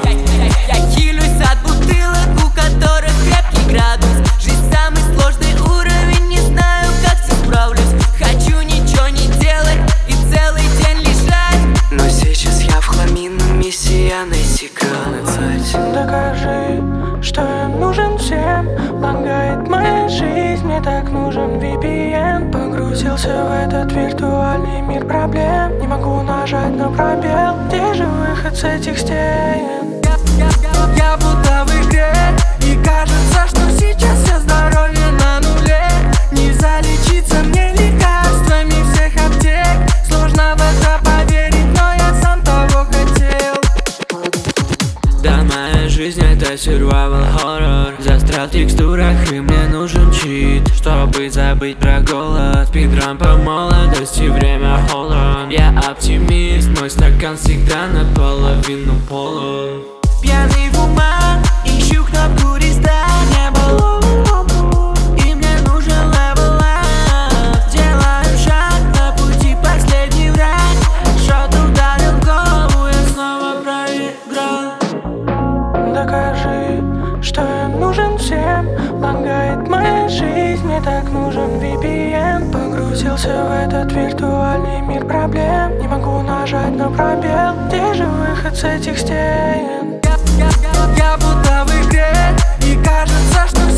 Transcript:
Я хилюсь от бутылок, у которых крепкий градус. Жизнь самый сложный уровень, не знаю, как с ним справлюсь. Хочу ничего не делать и целый день лежать. Но сейчас я в хламином миссия найти цель. Докажи, что я нужен всем. Лагает моя жизнь, мне так нужен VPN. Погрузился в этот виртуальный мир проблем. Не могу нажать на пробел. Где же выход с этих стен? Я будто в игре, и кажется, что сейчас все здоровье на нуле. Не залечиться мне лекарствами всех аптек. Сложно в это поверить, но я сам того хотел. Да, моя жизнь это survival horror. Застрял в текстурах и мне нужен чит, чтобы забыть про голод. Спидран по молодости, время hold on. Я оптимист, мой стакан всегда наполовину полон. Пьяный в умах, ищу кнопку рестарт. Не было, и мне нужен level up. Делаю шаг на пути, последний враг. Шот ударил в голову, я снова проиграл. Докажи, что я нужен всем. Лагает моя жизнь, мне так нужен VPN. Погрузился в этот виртуальный мир проблем. Не могу нажать на пробел. Где же выход с этих стен? Я будто в игре, и кажется, что